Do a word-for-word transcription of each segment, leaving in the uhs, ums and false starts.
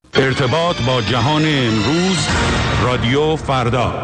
ارتباط با جهان امروز، رادیو فردا.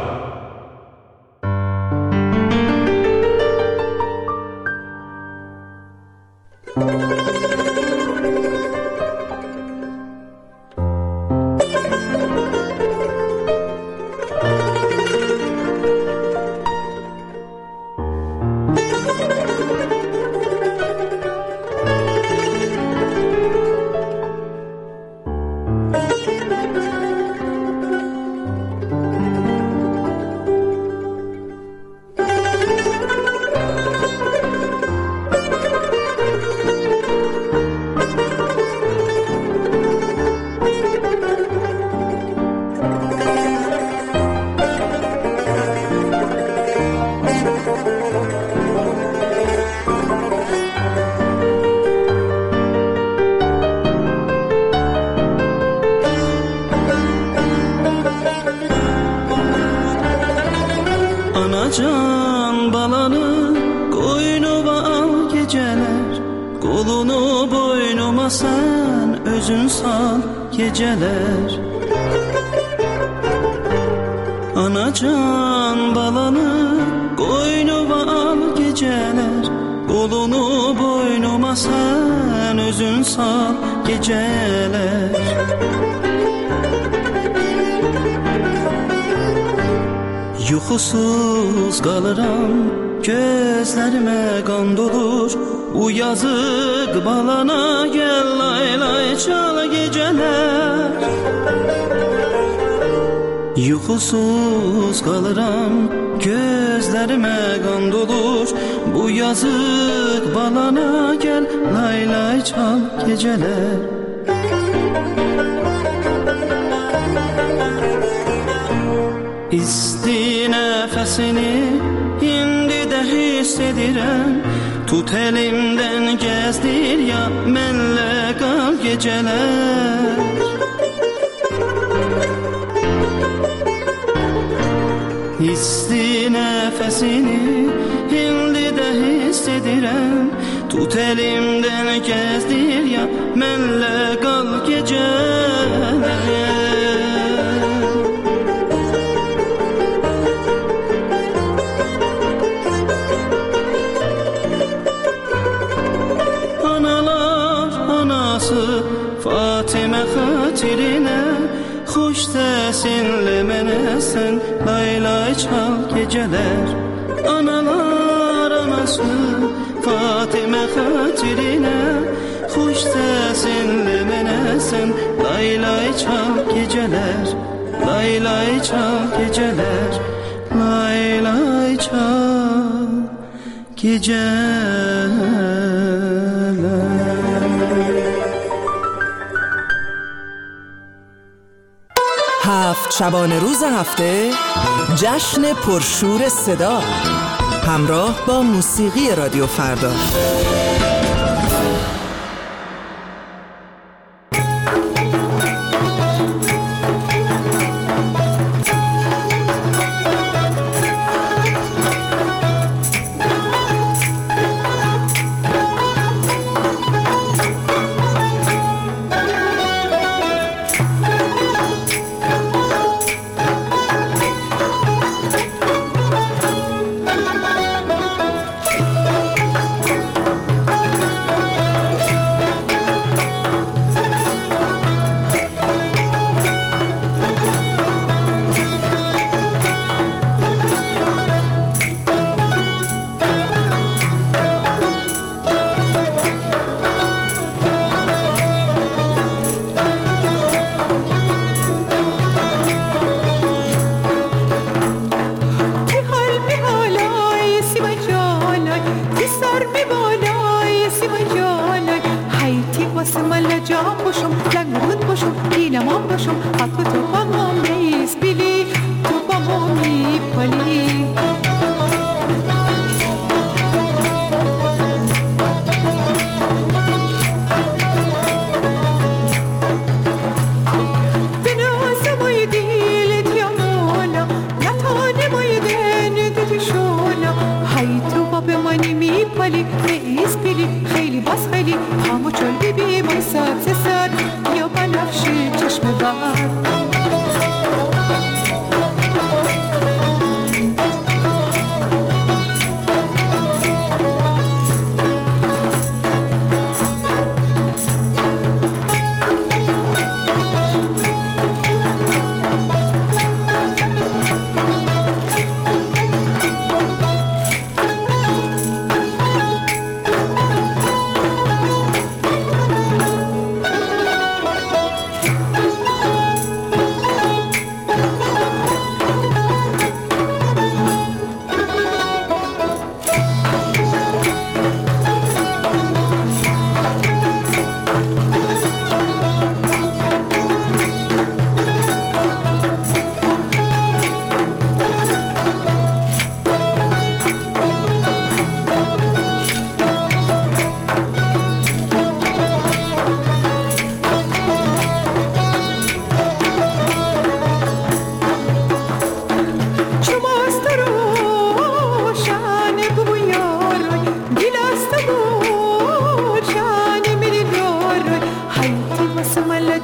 Anacan balanı koynuma al geceler, kolunu boynuma sen özün sal geceler. Anacan balanı koynuma al geceler, kolunu boynuma sen özün sal geceler. Yuxusuz qalıram, gözlərimə qan dolur. Bu yazıq balana gəl lay lay çal gecələr. Yuxusuz qalıram, gözlərimə qan dolur. Bu yazıq balana gəl lay lay çal gecələr. İsti nəfəsini indi də hiss edirəm. Tut elimdən gəzdir ya mənlə qal gecələr. İsti nəfəsini indi də hiss edirəm. Tut elimdən gəzdir ya mənlə qal gecələr. Fatimə xatirinə xoş səsinlə mənə sən lay lay çal gecələr. Analar anası Fatimə xatirinə xoş səsinlə mənə sən lay lay çal gecələr. Lay lay çal gecələr. Lay lay çal gecələr. هفت شبانه روز هفته جشن پرشور صدا همراه با موسیقی رادیو فردا. خیلی باز خیلی همو چل بی بی مایسات سر یا بنفشی چشم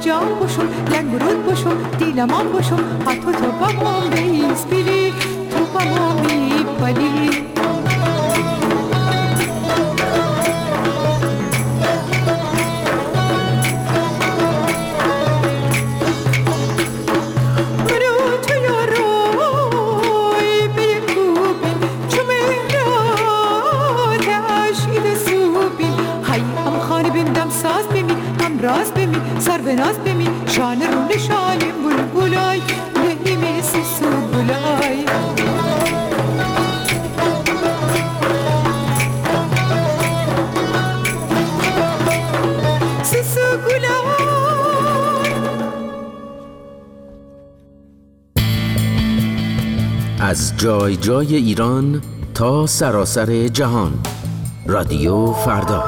جام بشم لنگرود بشم دیلمان بشم حتی تو با ما بیس بیلی تو با ما می پلی راز بمی سر به ناز بمی شان رون شالیم بلبلای نهیم سسو بلای سسو بلای. از جای جای ایران تا سراسر جهان، رادیو فردا.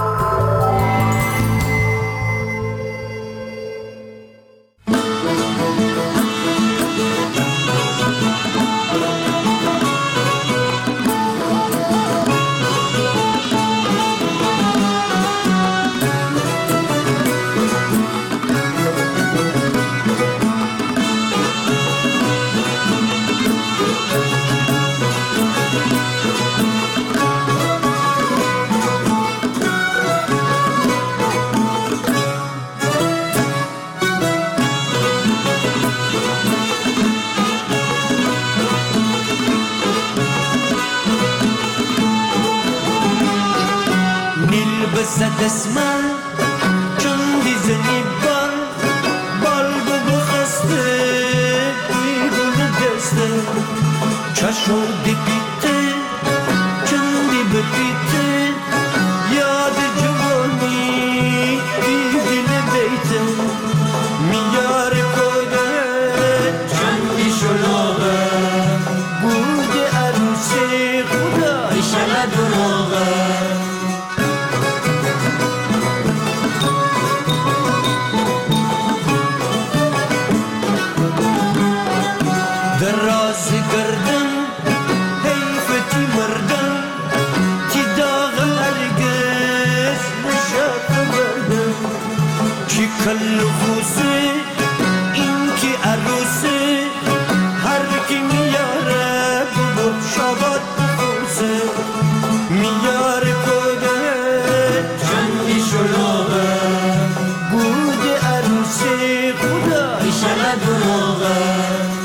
بزد اسمم چون دیزنی بال بال بگو خسته بیگونه دسته چشم دی بیته چون دی ببیته یاد جوانی دیدین بیته میار کوده چون دی شلوغه بود عروسی خدا ایشالا دروغه کل خوزه این که عروسه هر کی میاره بگو شبات بخوزه میاره کده چندی شلوغه بود عروسه خدا ایشالا دروغه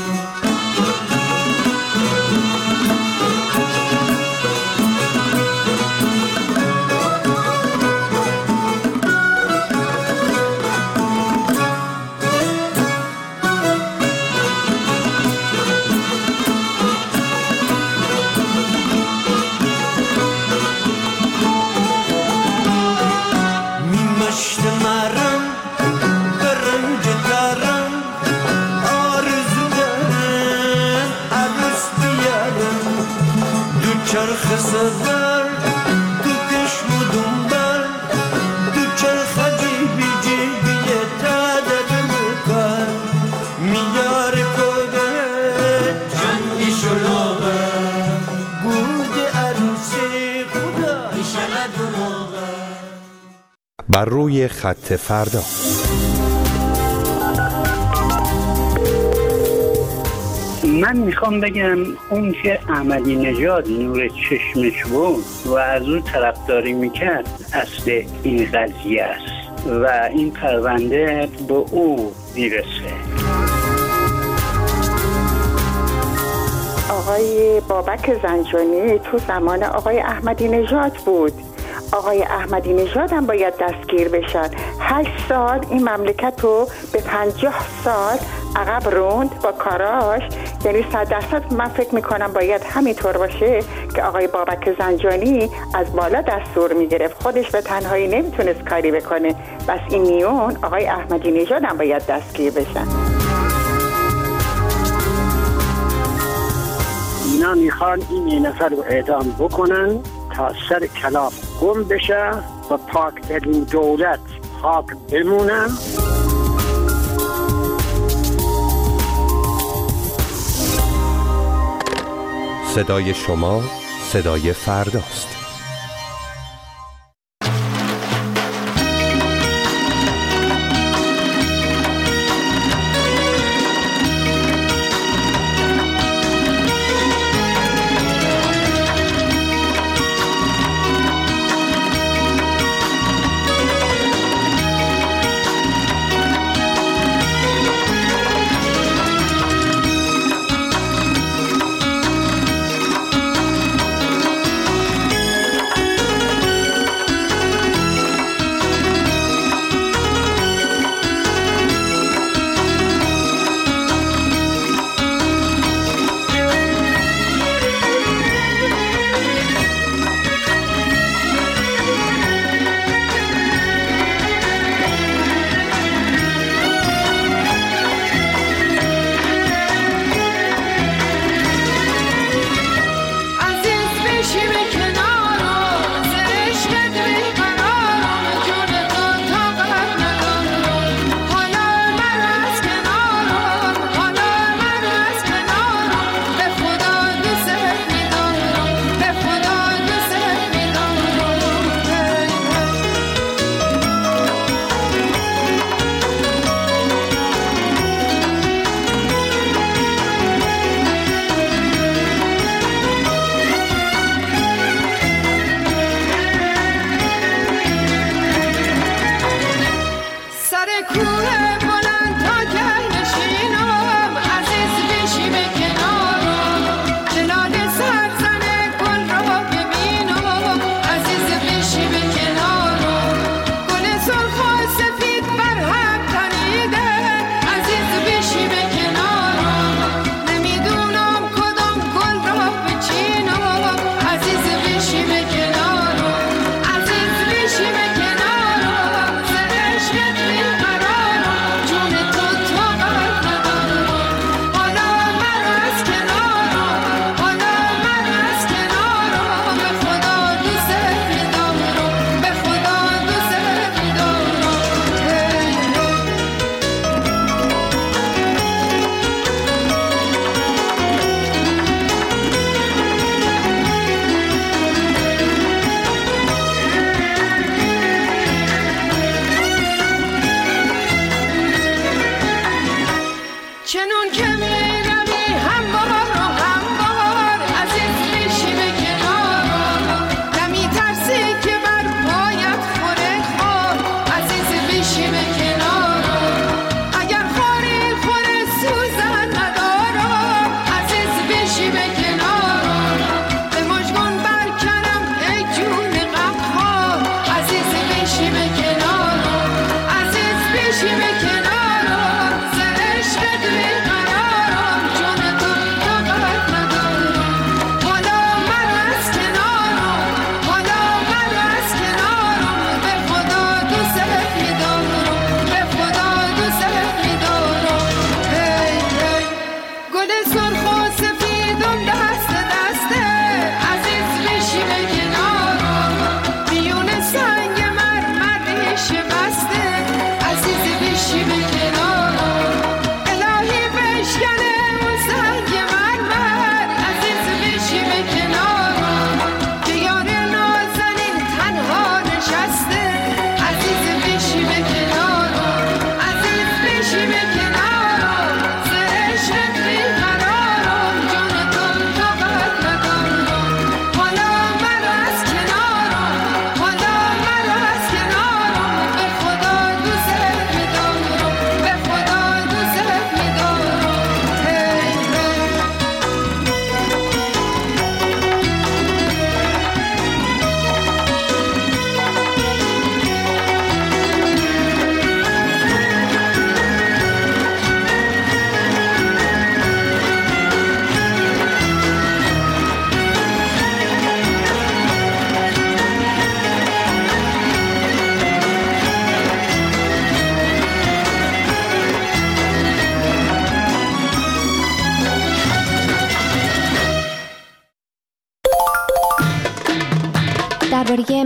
چرخ سفر تو کشم و دنبال تو چرخ جیبی جیبی تادر مکار میار کده چندی شلوغه بود عروسی خدا ایشالا دروغه. بر روی خط فردا. من میخوام بگم اون که احمدی نژاد نور چشمش بود و از او طرفداری میکرد اصل این قضیه است و این پرونده به او میرسه. آقای بابک زنجانی تو زمان آقای احمدی نژاد بود. آقای احمدی نژاد هم باید دستگیر بشن. هشت سال این مملکت رو به پنجاه سال عقب روند با کاراش. یعنی صد درصد من فکر میکنم باید همینطور باشه که آقای بابک زنجانی از بالا دستور میگرفت، خودش به تنهایی نمیتونست کاری بکنه. بس این میون آقای احمدی نژاد هم باید دستگیر بشن. اینا میخوان این نفر رو اعدام بکنن تا سر کلاف گم بشه و پاکترین دولت خاک بمونه. صدای شما صدای فرداست.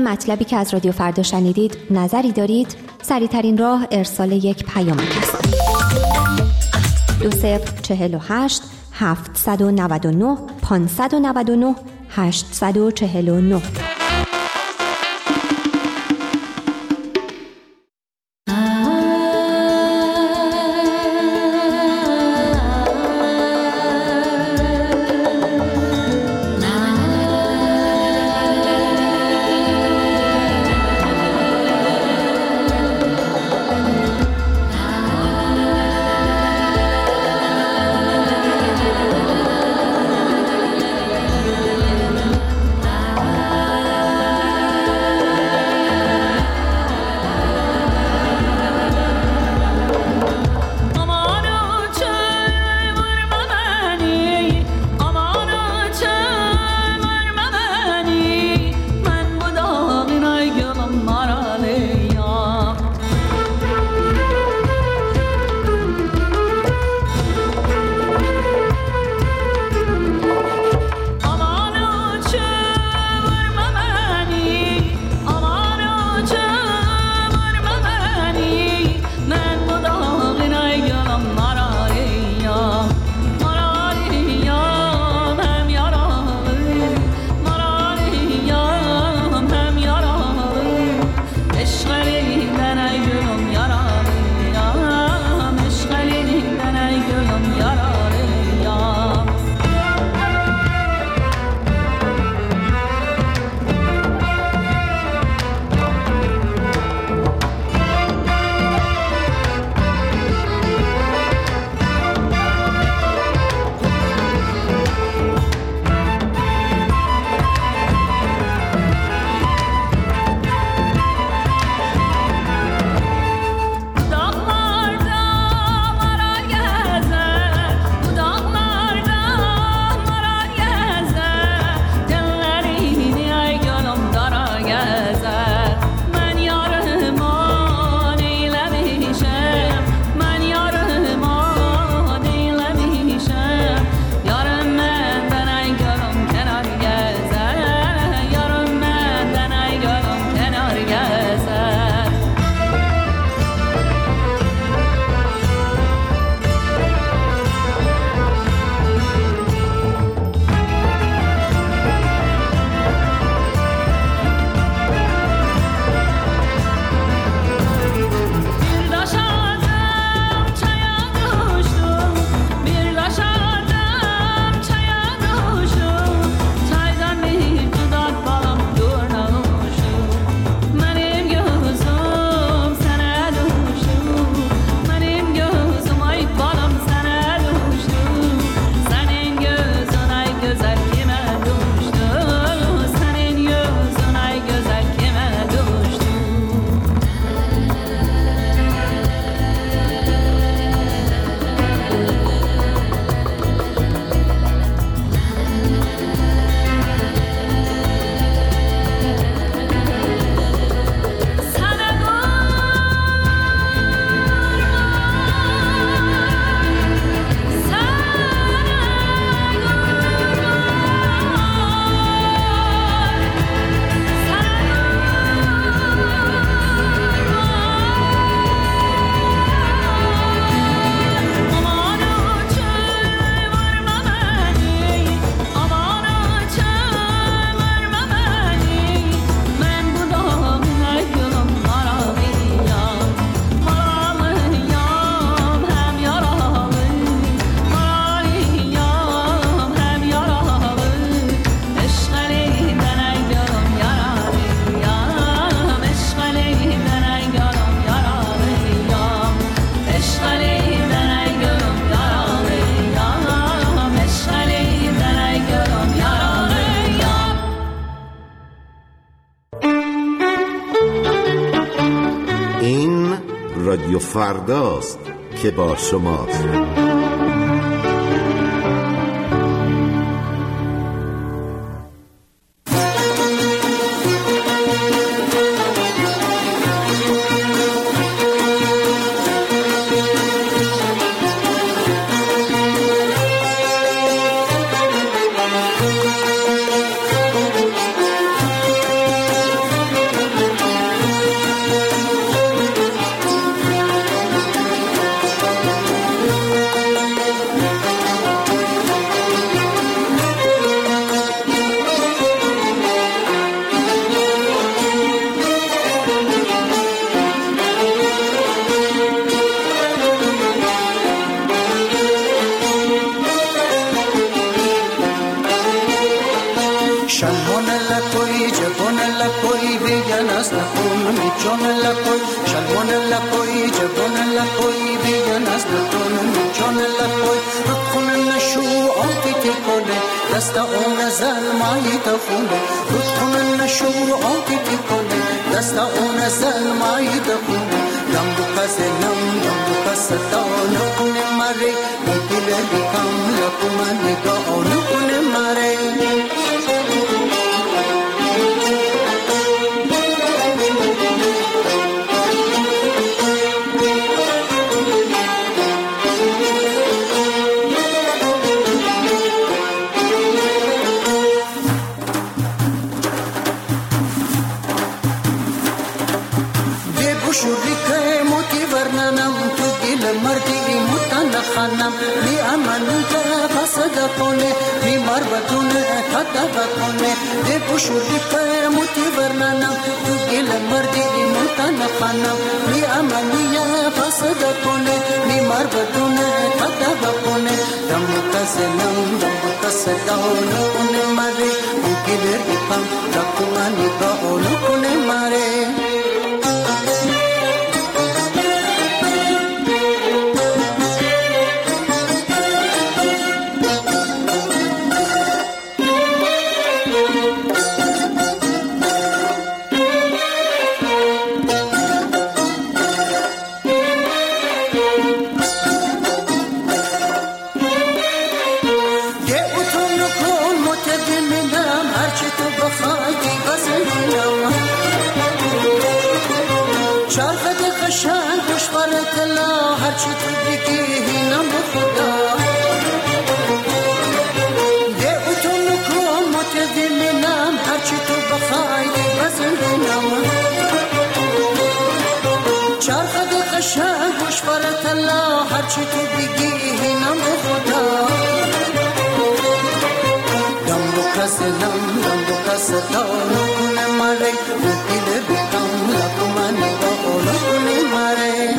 مطلبی که از رادیو فردا شنیدید نظری دارید؟ سریع‌ترین راه ارسال یک پیام است. دو صفر چهل و هشت هفتصد و نود و نه پانصد و نود و نه هشتصد و چهل و نه. رادیو فرداست که با شماست. جان لکوی شلوان لکوی جوان لکوی بیان از دتون جان لکوی رخون نشو آتی تکونه دست اون زلمایی تخونه رخون نشو آتی تکونه دست اون زلمایی تخونه دم بکس نم دم بکس دان کنه مره دل بیکم لکومن نگاه کنه مره خانم می امنون که فسد کنه می مربطونه خطب کنه ده بشوری که موتی ورننم تو گل مردی موتن خانم می امنی فسد کنه می مربطونه خطب کنه دم کسنم دم کسدان کنه مره گل ریپم رکمانی گاون کنه مره هرچی تو بگی نم خدا یه اتون کن متدمنم هرچی تو بخوای بزنم چرخد قشنگ گوش برات الله هرچی تو بگی نم خدا دم بکس نم دم بکس دانو کنه مره دل بیکم لکمانی باقولو کنه مره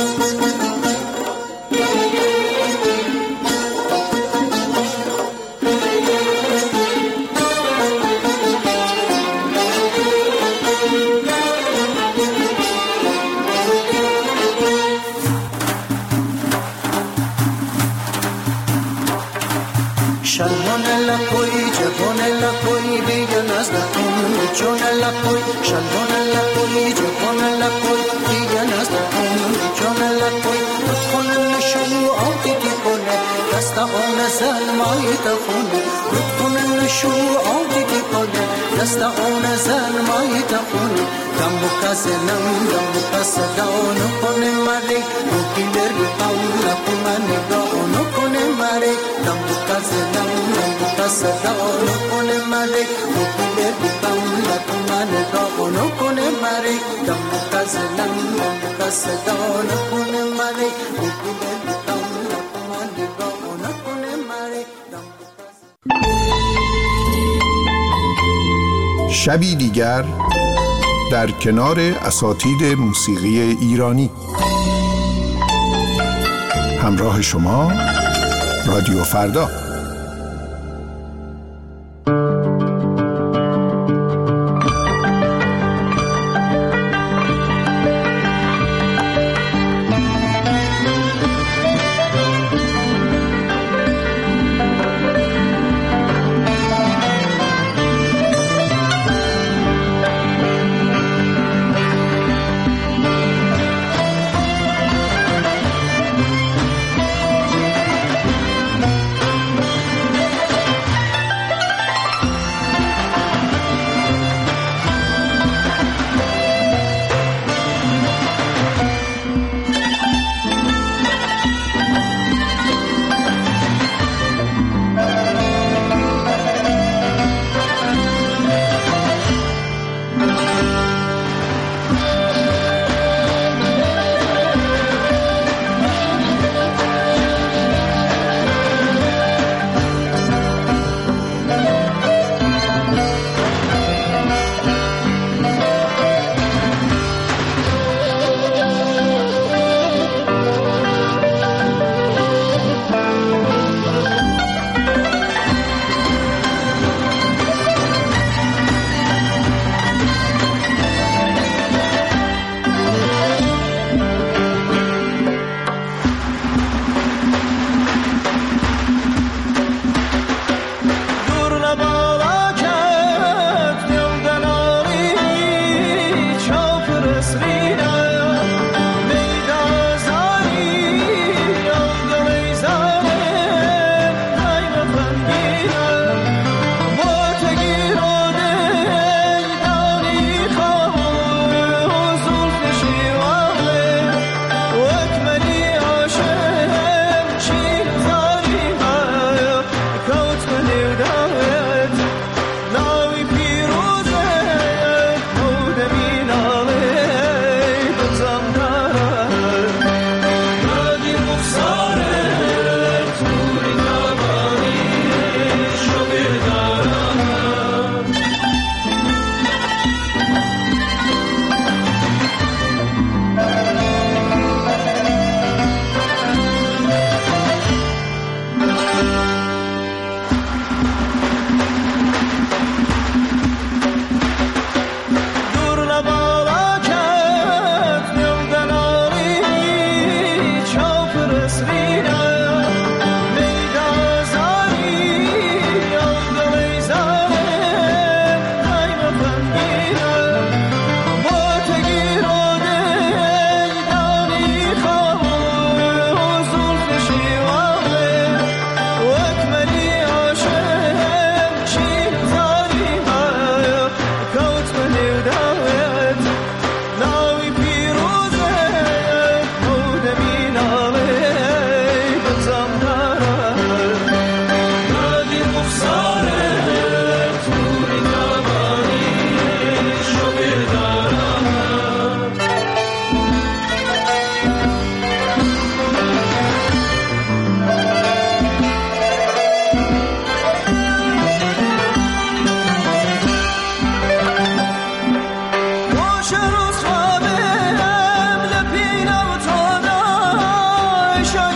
شلوان لکوی جوان لکوی بیان از دتون جان لکوی شلوان لکوی جوان لکوی بیان از دتون جان لکوی رخون نشو آتی تکونه دست آن زلمایی تخونه رخون نشو آتی تکونه دست آن زلمایی تخونه دم بکس نم دم بکس دان کنه مره گل ریپم لکومن نگاه کنه مره دم بکس نم دم بکس دان کنه مره گل ریپم لکومن نگاه کنه مره دم بکس نم دم بکس دان کنه مره گل ریپم لکومن نگاه کنه مره شبی دیگر در کنار اساتید موسیقی ایرانی همراه شما رادیو فردا.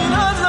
نظر